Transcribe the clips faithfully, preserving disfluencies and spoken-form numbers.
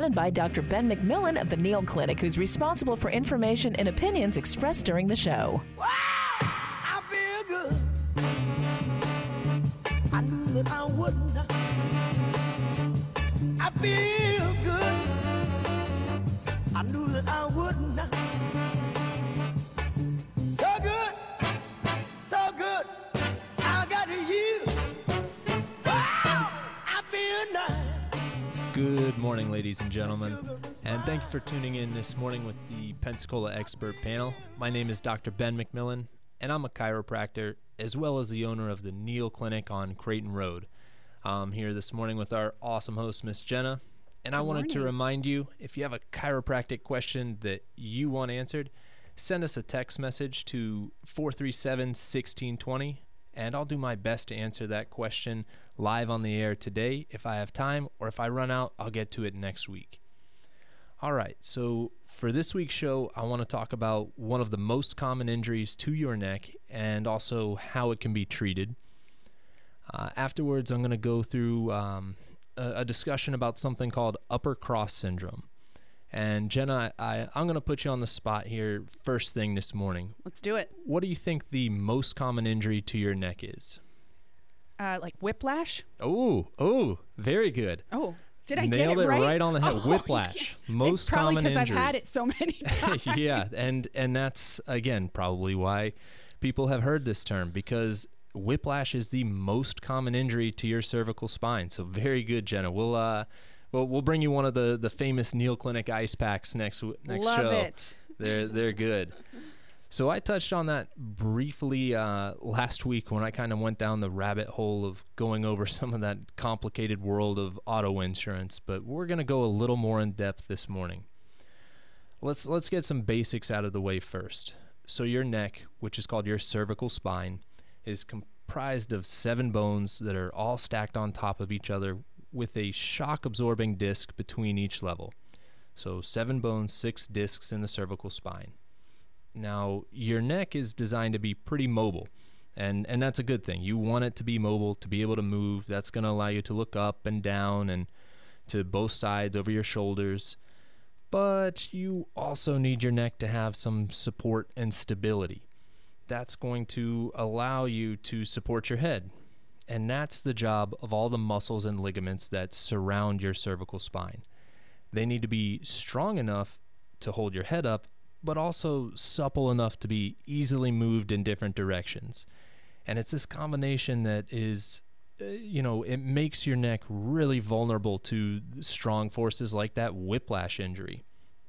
presented by Doctor Ben McMillan of the Neal Clinic, who's responsible for information and opinions expressed during the show. Wow, I feel good. I knew that I wouldn't. I feel good. I knew that I wouldn't. So good, so good. I got you. Wow, I feel nice. Good morning, ladies and gentlemen, and thank you for tuning in this morning with the Pensacola Expert Panel. My name is Doctor Ben McMillan, and I'm a chiropractor as well as the owner of the Neal Clinic on Creighton Road. I'm here this morning with our awesome host, Miss Jenna, and I Good wanted morning. to remind you, if you have a chiropractic question that you want answered, send us a text message to four three seven, one six two zero, and I'll do my best to answer that question live on the air today if I have time, or if I run out, I'll get to it next week. All right, so for this week's show, I want to talk about one of the most common injuries to your neck and also how it can be treated. Uh, afterwards, I'm going to go through um, a, a discussion about something called upper cross syndrome. And Jenna, I, I'm going to put you on the spot here first thing this morning. Let's do it. What do you think the most common injury to your neck is? Uh, like whiplash? Oh, oh, very good. Oh, did I Nailed get it it right? right on the head. Oh, Whiplash, yeah. most it's probably common because injury. I've had it so many times. Yeah, and and that's again probably why people have heard this term, because whiplash is the most common injury to your cervical spine. So very good, Jenna. We'll uh, we'll we'll bring you one of the the famous Neal Clinic ice packs next next Love show. it. They're they're good. So I touched on that briefly uh, last week when I kind of went down the rabbit hole of going over some of that complicated world of auto insurance, but we're going to go a little more in depth this morning. Let's let's get some basics out of the way first. So your neck, which is called your cervical spine, is comprised of seven bones that are all stacked on top of each other with a shock-absorbing disc between each level. So seven bones, six discs in the cervical spine. Now, your neck is designed to be pretty mobile, and, and that's a good thing. You want it to be mobile, to be able to move. That's going to allow you to look up and down and to both sides over your shoulders. But you also need your neck to have some support and stability. That's going to allow you to support your head. And that's the job of all the muscles and ligaments that surround your cervical spine. They need to be strong enough to hold your head up, but also supple enough to be easily moved in different directions. And it's this combination that is, uh, you know, it makes your neck really vulnerable to strong forces like that whiplash injury.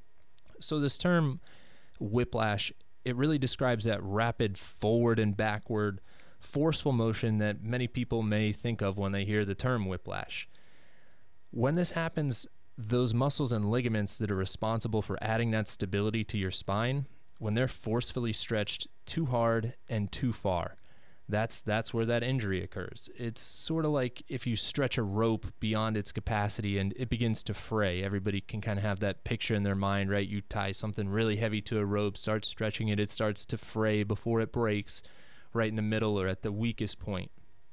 So this term whiplash, it really describes that rapid forward and backward forceful motion that many people may think of when they hear the term whiplash. When this happens, those muscles and ligaments that are responsible for adding that stability to your spine, when they're forcefully stretched too hard and too far, that's that's where that injury occurs. It's sort of like if you stretch a rope beyond its capacity and it begins to fray. Everybody can kind of have that picture in their mind, right? You tie something really heavy to a rope, start stretching it, it starts to fray before it breaks right in the middle or at the weakest point.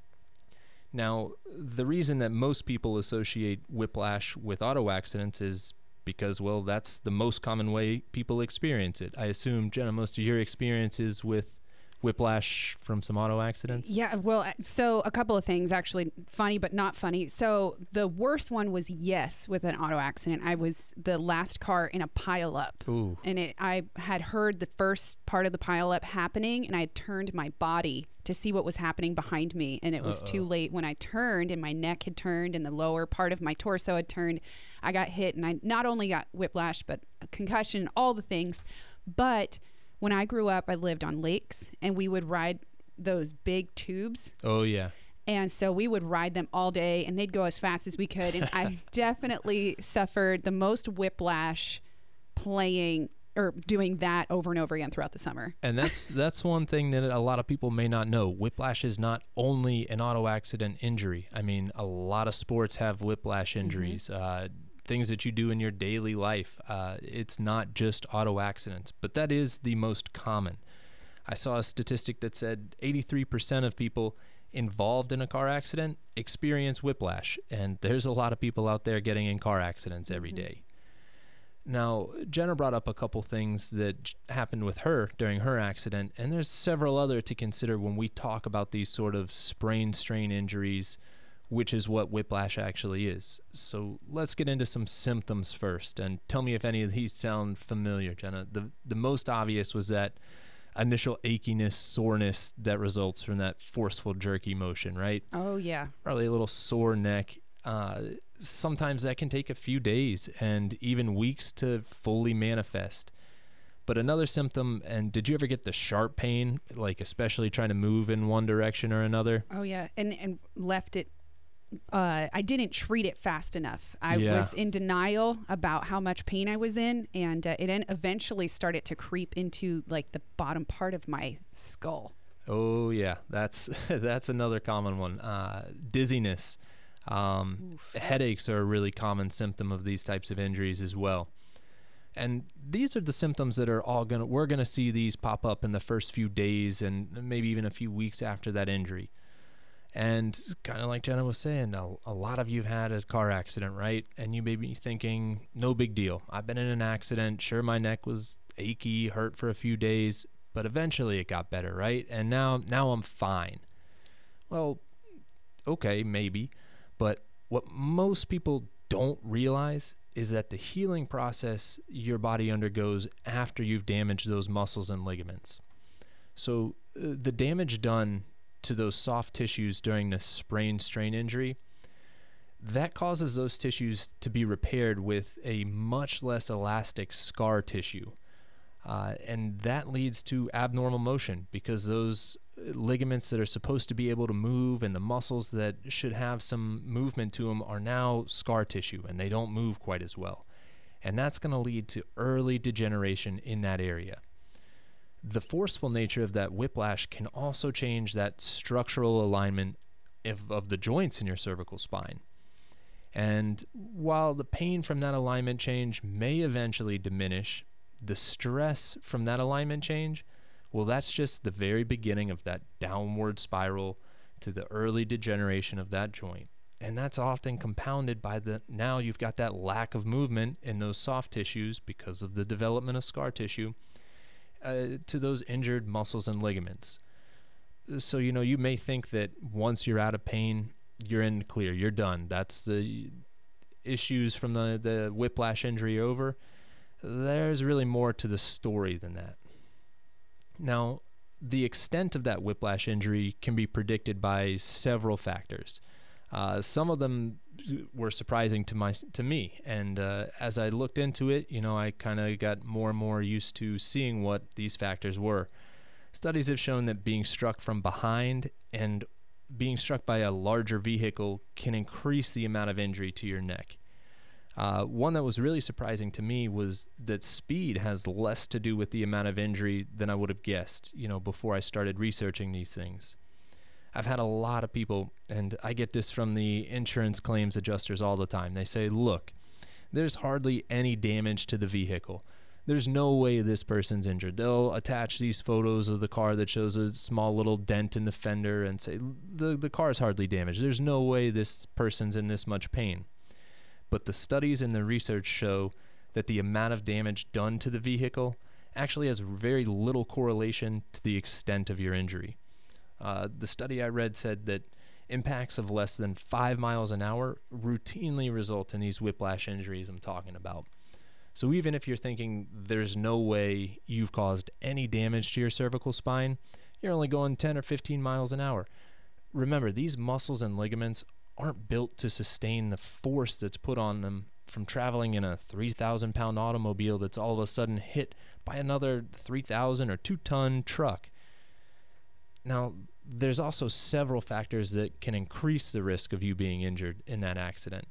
Now, the reason that most people associate whiplash with auto accidents is because, well, that's the most common way people experience it. I assume, Jenna, most of your experience is with whiplash from some auto accidents? Yeah, well, so a couple of things, actually, funny but not funny. So the worst one was, yes, with an auto accident. I was the last car in a pileup. Ooh. And it, I had heard the first part of the pileup happening, and I had turned my body to see what was happening behind me. And it was Uh-oh. too late when I turned, and my neck had turned, and the lower part of my torso had turned. I got hit, and I not only got whiplash, but a concussion, all the things. But when I grew up, I lived on lakes, and we would ride those big tubes. Oh, yeah. And so we would ride them all day, and they'd go as fast as we could. And I definitely suffered the most whiplash playing or doing that over and over again throughout the summer. And that's that's one thing that a lot of people may not know. Whiplash is not only an auto accident injury. I mean, a lot of sports have whiplash injuries. Mm-hmm. Uh, things that you do in your daily life. Uh, it's not just auto accidents, but that is the most common. I saw a statistic that said eighty-three percent of people involved in a car accident experience whiplash, and there's a lot of people out there getting in car accidents every mm-hmm. day. Now, Jenna brought up a couple things that j- happened with her during her accident, and there's several other to consider when we talk about these sort of sprain strain injuries, which is what whiplash actually is. So let's get into some symptoms first, and tell me if any of these sound familiar, Jenna. The the most obvious was that initial achiness, soreness that results from that forceful jerky motion, right? Oh, yeah. Probably a little sore neck. Uh, sometimes that can take a few days and even weeks to fully manifest. But another symptom, and did you ever get the sharp pain, like especially trying to move in one direction or another? Oh, yeah. And, and left it. Uh, I didn't treat it fast enough. I Yeah. was in denial about how much pain I was in, and uh, it en- eventually started to creep into like the bottom part of my skull. Oh yeah, that's that's another common one. Uh, dizziness, um, headaches are a really common symptom of these types of injuries as well. And these are the symptoms that are all gonna we're gonna see these pop up in the first few days and maybe even a few weeks after that injury. And kind of like Jenna was saying, a, a lot of you've had a car accident, right? And you may be thinking, no big deal. I've been in an accident. Sure, my neck was achy, hurt for a few days, but eventually it got better, right? And now, now I'm fine. Well, okay, maybe. But what most people don't realize is that the healing process your body undergoes after you've damaged those muscles and ligaments. So uh, the damage done to those soft tissues during the sprain strain injury, that causes those tissues to be repaired with a much less elastic scar tissue. Uh, and that leads to abnormal motion because those ligaments that are supposed to be able to move and the muscles that should have some movement to them are now scar tissue and they don't move quite as well. And that's going to lead to early degeneration in that area. The forceful nature of that whiplash can also change that structural alignment of, of the joints in your cervical spine. And while the pain from that alignment change may eventually diminish, the stress from that alignment change, well, that's just the very beginning of that downward spiral to the early degeneration of that joint. And that's often compounded by the, now you've got that lack of movement in those soft tissues because of the development of scar tissue. Uh, to those injured muscles and ligaments. So, you know, you may think that once you're out of pain, you're in the clear, you're done. That's the issues from the, the whiplash injury over. There's really more to the story than that. Now, the extent of that whiplash injury can be predicted by several factors. Uh, some of them were surprising to my to me, and uh, as I looked into it, you know, I kind of got more and more used to seeing what these factors were. Studies have shown that being struck from behind and being struck by a larger vehicle can increase the amount of injury to your neck. Uh, one that was really surprising to me was that speed has less to do with the amount of injury than I would have guessed, you know, before I started researching these things. I've had a lot of people, and I get this from the insurance claims adjusters all the time. They say, look, there's hardly any damage to the vehicle. There's no way this person's injured. They'll attach these photos of the car that shows a small little dent in the fender and say, the, the car's hardly damaged. There's no way this person's in this much pain. But the studies and the research show that the amount of damage done to the vehicle actually has very little correlation to the extent of your injury. Uh, the study I read said that impacts of less than five miles an hour routinely result in these whiplash injuries I'm talking about. So even if you're thinking there's no way you've caused any damage to your cervical spine, you're only going ten or fifteen miles an hour. Remember, these muscles and ligaments aren't built to sustain the force that's put on them from traveling in a three thousand pound automobile that's all of a sudden hit by another three thousand or two ton truck. Now, there's also several factors that can increase the risk of you being injured in that accident.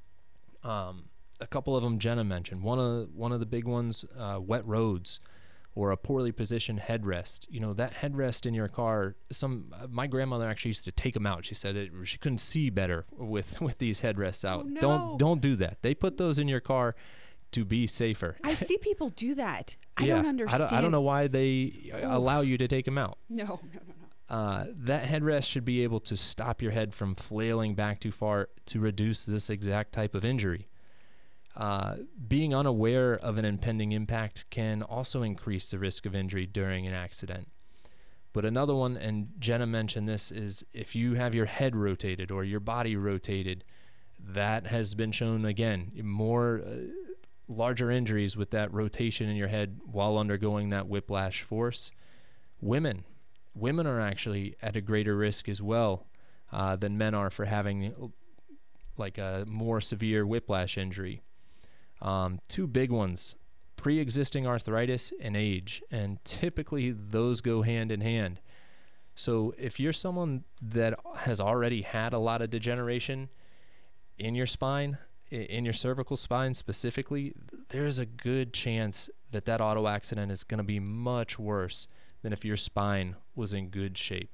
Um, a couple of them Jenna mentioned. One of one of the big ones, uh, wet roads or a poorly positioned headrest. You know, that headrest in your car, some uh, my grandmother actually used to take them out. She said it, she couldn't see better with, with these headrests out. Oh, no. Don't don't do that. They put those in your car to be safer. I see people do that. I yeah, don't understand. I don't, I don't know why they Oof. allow you to take them out. No, no, no, no. Uh, that headrest should be able to stop your head from flailing back too far to reduce this exact type of injury. Uh, being unaware of an impending impact can also increase the risk of injury during an accident. But another one, and Jenna mentioned this, is if you have your head rotated or your body rotated, that has been shown, again, more uh, larger injuries with that rotation in your head while undergoing that whiplash force. Women, women are actually at a greater risk as well uh, than men are for having like a more severe whiplash injury. Um, two big ones, pre-existing arthritis and age, and typically those go hand in hand. So if you're someone that has already had a lot of degeneration in your spine, in your cervical spine specifically, there's a good chance that that auto accident is going to be much worse than if your spine was in good shape.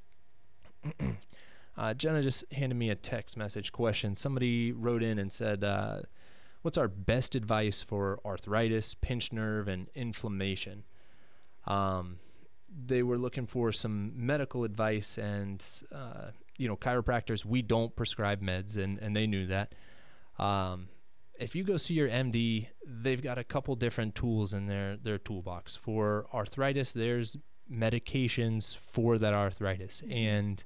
uh, Jenna just handed me a text message question. Somebody wrote in and said, uh, what's our best advice for arthritis, pinched nerve, and inflammation? Um, they were looking for some medical advice, and, uh, you know, chiropractors, we don't prescribe meds, and, and they knew that. Um, if you go see your M D, they've got a couple different tools in their, their toolbox. For arthritis, there's medications for that arthritis. And,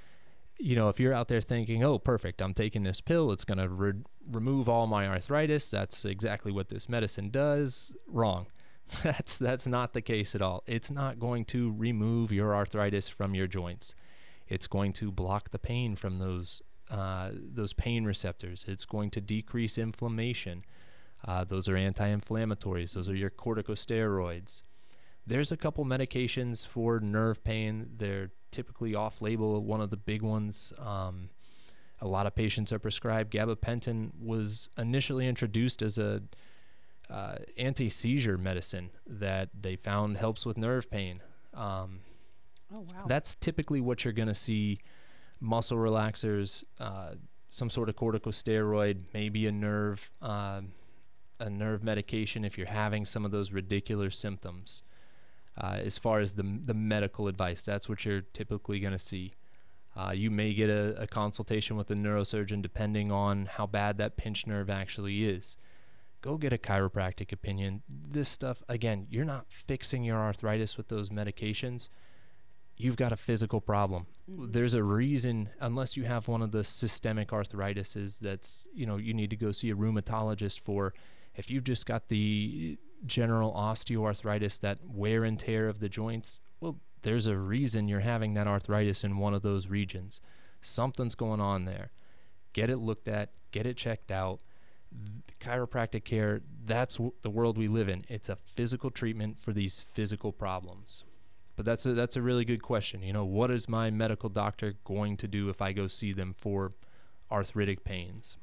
you know, if you're out there thinking, oh, perfect, I'm taking this pill, it's going to re- remove all my arthritis, that's exactly what this medicine does, wrong. That's that's not the case at all. It's not going to remove your arthritis from your joints. It's going to block the pain from those uh, those pain receptors. It's going to decrease inflammation. Uh, those are anti-inflammatories. Those are your corticosteroids. There's a couple medications for nerve pain. They're typically off-label, one of the big ones. Um, a lot of patients are prescribed. Gabapentin was initially introduced as a uh, anti-seizure medicine that they found helps with nerve pain. Um, oh, wow. That's typically what you're going to see: muscle relaxers, uh, some sort of corticosteroid, maybe a nerve, uh, a nerve medication if you're having some of those radicular symptoms. Uh, as far as the the medical advice, that's what you're typically going to see. Uh, you may get a, a consultation with a neurosurgeon depending on how bad that pinched nerve actually is. Go get a chiropractic opinion. This stuff, again, you're not fixing your arthritis with those medications. You've got a physical problem. Mm-hmm. There's a reason, unless you have one of the systemic arthritises that's, you know, you need to go see a rheumatologist for. If you've just got the general osteoarthritis, that wear and tear of the joints, well, there's a reason you're having that arthritis in one of those regions. Something's going on there. Get it looked at, get it checked out. Chiropractic care, that's w- the world we live in. It's a physical treatment for these physical problems. But that's a, that's a really good question. You know, what is my medical doctor going to do if I go see them for arthritic pains?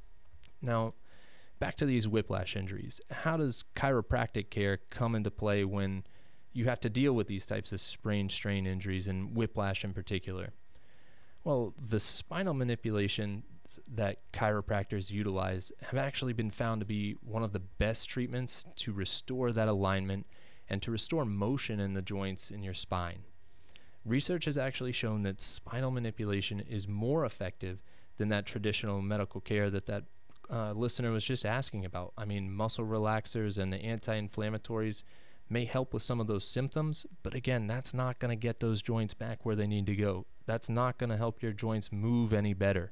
Now, back to these whiplash injuries. How does chiropractic care come into play when you have to deal with these types of sprain strain injuries and whiplash in particular? Well, the spinal manipulation that chiropractors utilize have actually been found to be one of the best treatments to restore that alignment and to restore motion in the joints in your spine. Research has actually shown that spinal manipulation is more effective than that traditional medical care that that uh, listener was just asking about. I mean, muscle relaxers and the anti-inflammatories may help with some of those symptoms, but again, that's not going to get those joints back where they need to go. That's not going to help your joints move any better.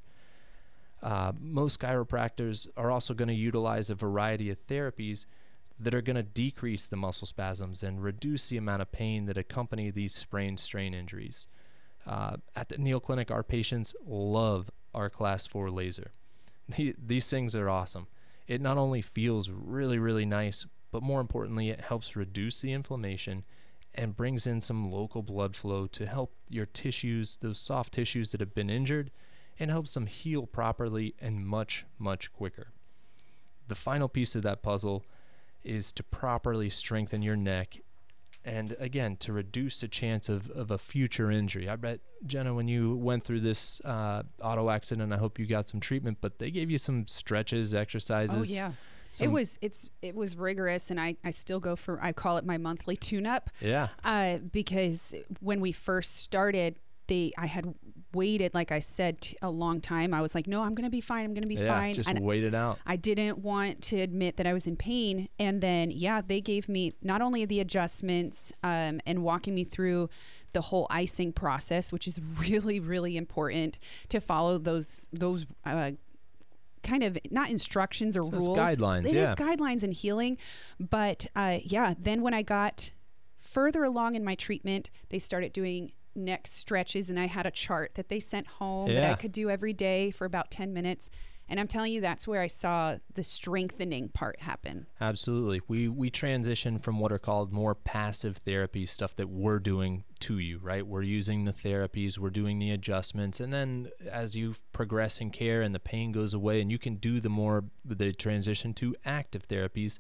Uh, most chiropractors are also going to utilize a variety of therapies that are going to decrease the muscle spasms and reduce the amount of pain that accompany these sprain strain injuries. Uh, at the Neal Clinic, our patients love our class four laser. The, these things are awesome. It not only feels really, really nice, but more importantly, it helps reduce the inflammation and brings in some local blood flow to help your tissues, those soft tissues that have been injured, and helps them heal properly and much, much quicker. The final piece of that puzzle is to properly strengthen your neck and, again, to reduce the chance of, of a future injury. I bet, Jenna, when you went through this uh, auto accident, I hope you got some treatment, but they gave you some stretches, exercises. Oh, yeah. Some, it was it's it was rigorous, and I, I still go for, I call it my monthly tune-up. Yeah. Uh, because when we first started, they I had waited, like I said, t- a long time. I was like, no, I'm going to be fine. I'm going to be yeah, fine. just And wait it out. I didn't want to admit that I was in pain. And then, yeah, they gave me not only the adjustments um, and walking me through the whole icing process, which is really, really important to follow those, those, uh, kind of not instructions or So rules. it's guidelines, It yeah. is guidelines in healing. But uh, yeah, then when I got further along in my treatment, they started doing neck stretches, and I had a chart that they sent home that I Yeah. could do every day for about ten minutes. And I'm telling you, that's where I saw the strengthening part happen. Absolutely. We we transition from what are called more passive therapies, stuff that we're doing to you, right? We're using the therapies, we're doing the adjustments, and then as you progress in care and the pain goes away and you can do the more the transition to active therapies.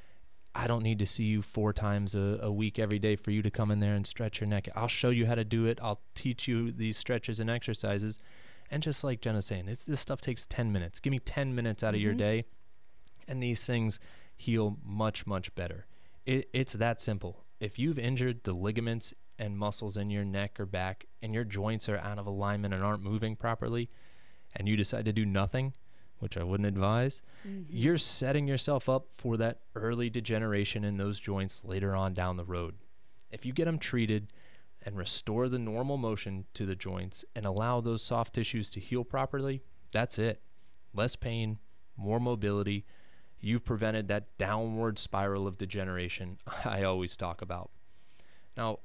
I don't need to see you four times a, a week every day for you to come in there and stretch your neck. I'll show you how to do it. I'll teach you these stretches and exercises. And just like Jenna's saying, it's, this stuff takes ten minutes. Give me ten minutes out of your day, and these things heal much, much better. It, it's that simple. If you've injured the ligaments and muscles in your neck or back, and your joints are out of alignment and aren't moving properly, and you decide to do nothing, which I wouldn't advise, mm-hmm. you're setting yourself up for that early degeneration in those joints later on down the road. If you get them treated and restore the normal motion to the joints and allow those soft tissues to heal properly, that's it. Less pain, more mobility. You've prevented that downward spiral of degeneration I always talk about. Now,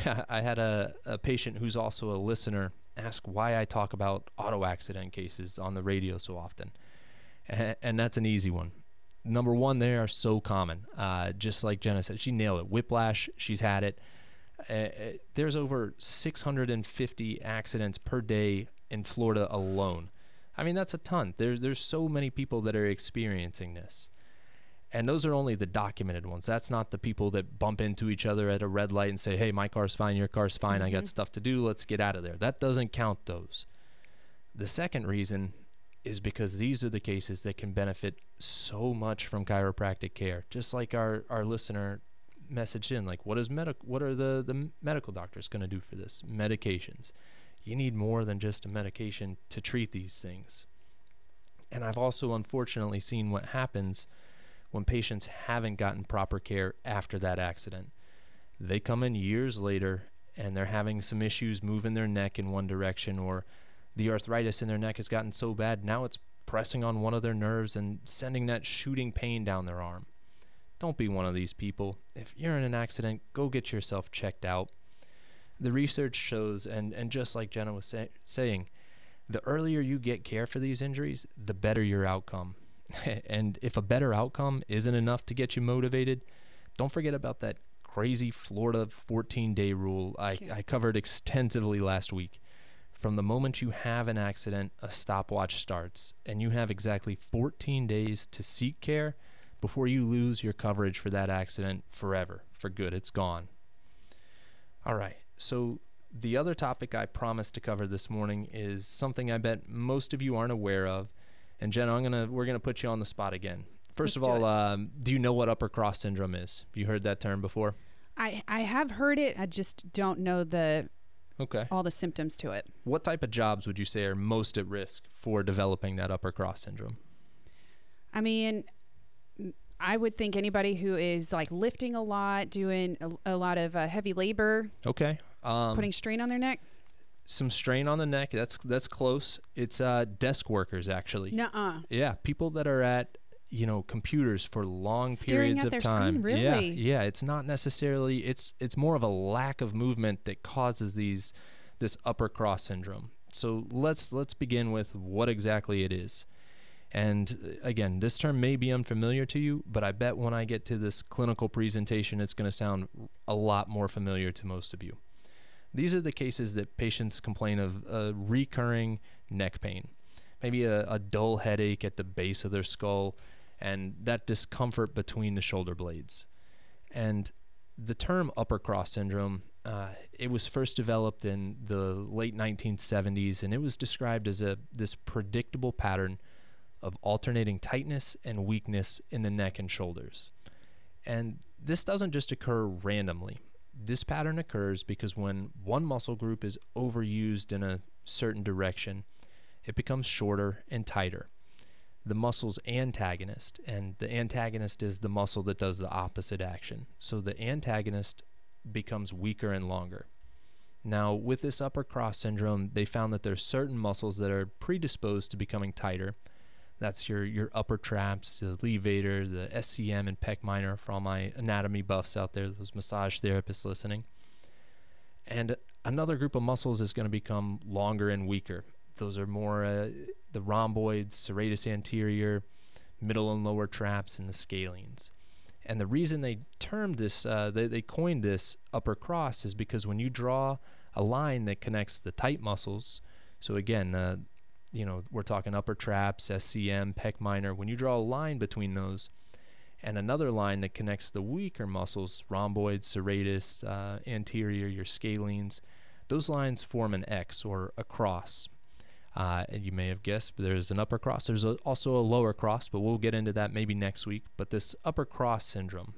I had a, a patient who's also a listener ask why I talk about auto accident cases on the radio so often. And, and that's an easy one. Number one, they are so common. Uh, just like Jenna said, she nailed it. Whiplash, she's had it. Uh, there's over six hundred fifty accidents per day in Florida alone. I mean, that's a ton. There's, there's so many people that are experiencing this. And those are only the documented ones. That's not the people that bump into each other at a red light and say, hey, my car's fine, your car's fine, mm-hmm. I got stuff to do, let's get out of there. That doesn't count those. The second reason is because these are the cases that can benefit so much from chiropractic care. Just like our, our listener messaged in, like, what is medic- what are the, the medical doctors going to do for this? Medications. You need more than just a medication to treat these things. And I've also unfortunately seen what happens when patients haven't gotten proper care after that accident. They come in years later and they're having some issues moving their neck in one direction, or the arthritis in their neck has gotten so bad now it's pressing on one of their nerves and sending that shooting pain down their arm. Don't be one of these people. If you're in an accident, go get yourself checked out. The research shows, and, and just like Jenna was say, saying, the earlier you get care for these injuries, the better your outcome. And if a better outcome isn't enough to get you motivated, don't forget about that crazy Florida fourteen-day rule I, I covered extensively last week. From the moment you have an accident, a stopwatch starts, and you have exactly fourteen days to seek care before you lose your coverage for that accident forever, for good. It's gone. All right, so the other topic I promised to cover this morning is something I bet most of you aren't aware of. And Jenna, I'm gonna we're gonna put you on the spot again. First Let's of all, do, um, do you know what upper cross syndrome is? Have you heard that term before? I, I have heard it. I just don't know the okay all the symptoms to it. What type of jobs would you say are most at risk for developing that upper cross syndrome? I mean, I would think anybody who is like lifting a lot, doing a, a lot of uh, heavy labor, okay, um, putting strain on their neck. Some strain on the neck. That's that's close. It's uh, desk workers, actually. Nuh-uh. Yeah, people that are at you know computers for long Staring periods at of their time. Screen, really? Yeah, yeah. It's not necessarily. It's it's more of a lack of movement that causes these this upper cross syndrome. So let's let's begin with what exactly it is. And again, this term may be unfamiliar to you, but I bet when I get to this clinical presentation, it's going to sound a lot more familiar to most of you. These are the cases that patients complain of uh, recurring neck pain, maybe a, a dull headache at the base of their skull, and that discomfort between the shoulder blades. And the term upper cross syndrome, uh, it was first developed in the late nineteen seventies, and it was described as a this predictable pattern of alternating tightness and weakness in the neck and shoulders. And this doesn't just occur randomly. This pattern occurs because when one muscle group is overused in a certain direction, it becomes shorter and tighter. The muscle's antagonist, and the antagonist is the muscle that does the opposite action. So the antagonist becomes weaker and longer. Now, with this upper cross syndrome, they found that there's certain muscles that are predisposed to becoming tighter. That's your, your upper traps, the levator, the S C M, and pec minor for all my anatomy buffs out there, those massage therapists listening. And another group of muscles is going to become longer and weaker. Those are more uh, the rhomboids, serratus anterior, middle and lower traps, and the scalenes. And the reason they termed this, uh, they, they coined this upper cross is because when you draw a line that connects the tight muscles, so again, uh, you know, we're talking upper traps, S C M, pec minor, when you draw a line between those and another line that connects the weaker muscles, rhomboids, serratus, uh, anterior, your scalenes, those lines form an X or a cross. Uh, and you may have guessed, but there's an upper cross. There's a, also a lower cross, but we'll get into that maybe next week. But this upper cross syndrome.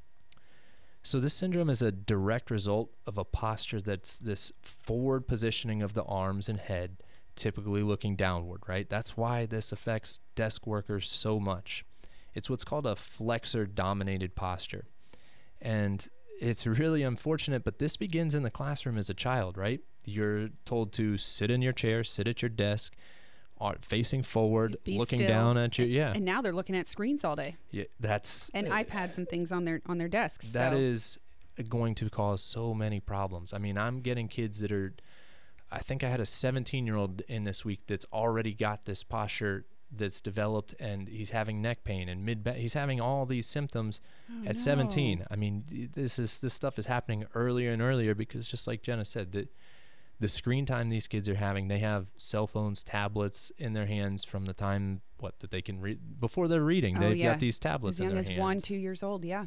So this syndrome is a direct result of a posture that's this forward positioning of the arms and head, typically looking downward, right? That's why this affects desk workers so much. It's what's called a flexor-dominated posture. And it's really unfortunate, but this begins in the classroom as a child, right? You're told to sit in your chair, sit at your desk, uh, facing forward, Be looking still. down at your, yeah. And now they're looking at screens all day yeah that's and uh, iPads and things on their on their desks. That so. is going to cause so many problems. I mean, I'm getting kids that are, I think I had a seventeen-year-old in this week that's already got this posture that's developed, and he's having neck pain and mid back. He's having all these symptoms Oh, at no. seventeen. I mean, this is this stuff is happening earlier and earlier because, just like Jenna said, that the screen time these kids are having, they have cell phones, tablets in their hands from the time what that they can read before they're reading. Oh, They've yeah. got these tablets As in young their as hands. one, two years old, yeah.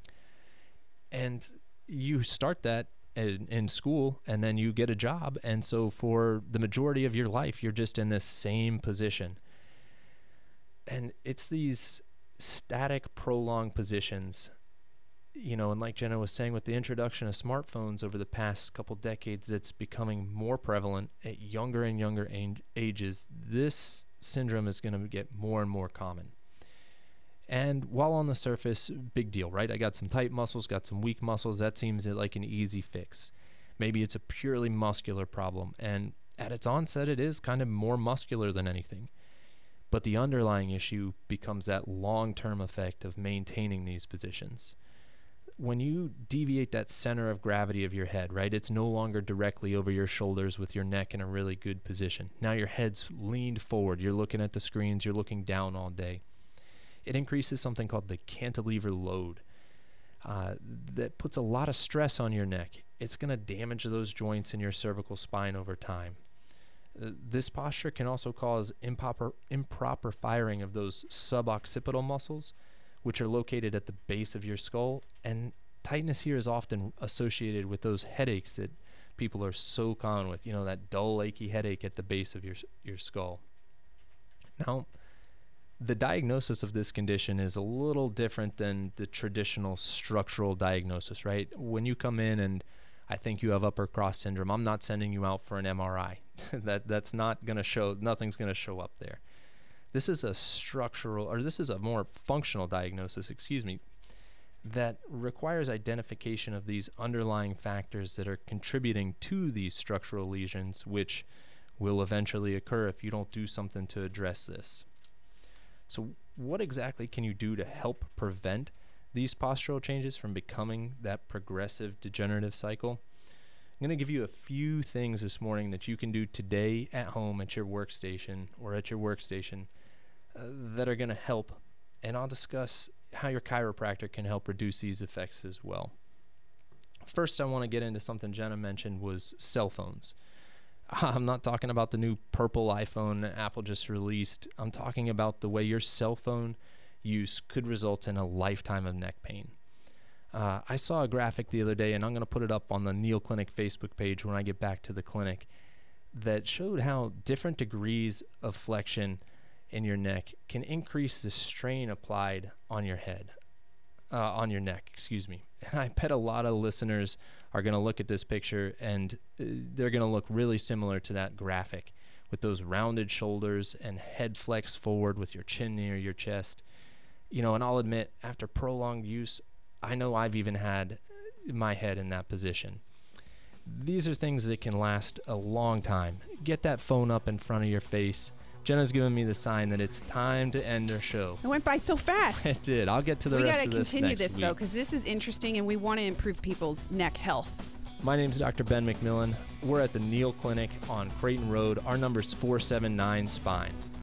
And you start that in, in school, and then you get a job, and so for the majority of your life, you're just in this same position. And it's these static, prolonged positions, you know, and like Jenna was saying, with the introduction of smartphones over the past couple decades, it's becoming more prevalent at younger and younger age, ages. This syndrome is going to get more and more common. And while on the surface, big deal, right? I got some tight muscles, got some weak muscles. That seems like an easy fix. Maybe it's a purely muscular problem. And at its onset, it is kind of more muscular than anything. But the underlying issue becomes that long-term effect of maintaining these positions. When you deviate that center of gravity of your head, right, it's no longer directly over your shoulders with your neck in a really good position. Now your head's leaned forward. You're looking at the screens. You're looking down all day. It increases something called the cantilever load uh, that puts a lot of stress on your neck. It's going to damage those joints in your cervical spine over time. Uh, this posture can also cause improper, improper firing of those suboccipital muscles, which are located at the base of your skull. And tightness here is often associated with those headaches that people are so common with, you know, that dull, achy headache at the base of your your skull. Now, the diagnosis of this condition is a little different than the traditional structural diagnosis, right? When you come in and I think you have upper cross syndrome, I'm not sending you out for an M R I. that that's not going to show, nothing's going to show up there. This is a structural, or this is a more functional diagnosis, excuse me, that requires identification of these underlying factors that are contributing to these structural lesions, which will eventually occur if you don't do something to address this. So what exactly can you do to help prevent these postural changes from becoming that progressive degenerative cycle? I'm going to give you a few things this morning that you can do today at home at your workstation or at your workstation uh, that are going to help. And I'll discuss how your chiropractor can help reduce these effects as well. First, I want to get into something Jenna mentioned was cell phones. I'm not talking about the new purple iPhone Apple just released. I'm talking about the way your cell phone use could result in a lifetime of neck pain. Uh, I saw a graphic the other day, and I'm going to put it up on the Neil Clinic Facebook page when I get back to the clinic, that showed how different degrees of flexion in your neck can increase the strain applied on your head. uh, on your neck, excuse me. And I bet a lot of listeners are going to look at this picture and uh, they're going to look really similar to that graphic with those rounded shoulders and head flex forward with your chin near your chest. You know, and I'll admit, after prolonged use, I know I've even had my head in that position. These are things that can last a long time. Get that phone up in front of your face. Jenna's giving me the sign that it's time to end our show. It went by so fast. It did. I'll get to the we rest gotta of this continue next this week. though, because this is interesting, and we want to improve people's neck health. My name's Doctor Ben McMillan. We're at the Neal Clinic on Creighton Road. Our number's four seven nine Spine.